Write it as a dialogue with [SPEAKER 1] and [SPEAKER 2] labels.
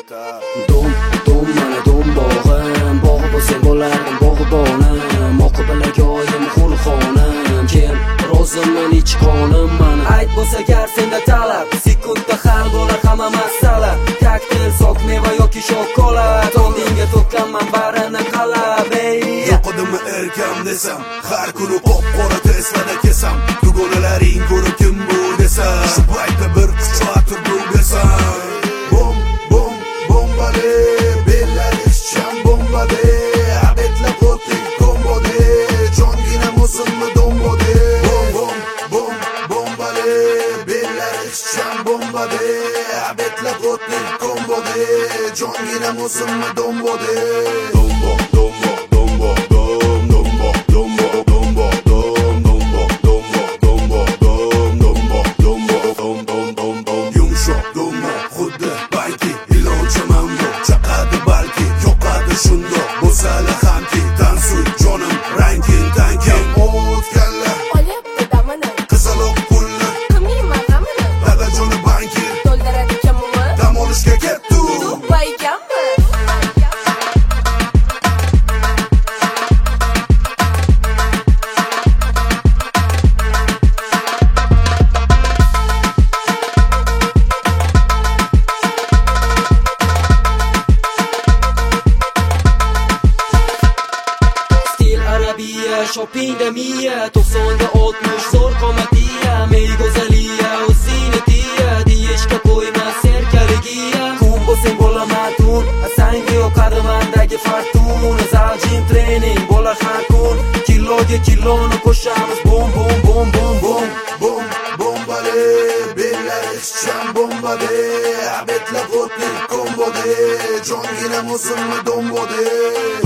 [SPEAKER 1] betar.
[SPEAKER 2] Dum mana dum bog'im, bog'i bo'lsang bo'lardim bog'ibonim. Oqib bilagayoyim xulxonim, kel roziman ich qonim mana. Ayt bo'lsa gar senda talab, sekundda hal bo'lar hamma masala. Kokteyl, sok meva yoki shokolad, oldinga to'kkanman barini qalab.
[SPEAKER 1] Yo'qdimi erkam desam, har kuni qop-qora Tesla'da kesam. Dugonalaring ko'rib kim bu desa, shu paytda bir quchoq turib desam. Bom bom bombale, bellar ishchan bombade, abetlar qo'tik kombode, jongina musulmi dombode. Bom bom bom bombale, bellar ishchan bombade, abetlar qo'tik kombode, jongina musulmi dombode. Dombo dombo dombo dombo dombo dombo dombo dombo dombo dombo dombo yumshoq dombo xuddi balki ilonchi mango chaqadi balki yoqadi shundoq bo'lsa-la hamki tansuy jonim rangin tankin o'tganlar
[SPEAKER 3] olyapti damini
[SPEAKER 1] qizaloq pulni
[SPEAKER 3] qilmayman g'amini
[SPEAKER 1] dadajoni banki
[SPEAKER 3] to'ldiradi kamimi
[SPEAKER 1] dam olishga ketdi
[SPEAKER 3] baykammi
[SPEAKER 2] shoppingda miya 90 ga 60 zo'r qomatiya mey go'zaliya o'zini tiya deyishga qo'ymas serkaligiya kun bo'lsang bo'laman tun sanga yoqadi mendagi fartun zaljin trening bo'lar har kun kiloga kiloni qo'shamiz bom bom bom bom bom
[SPEAKER 1] bom bombale bellar ishchan bombade abetlar qo'tlik kombode jongina musulmi dombode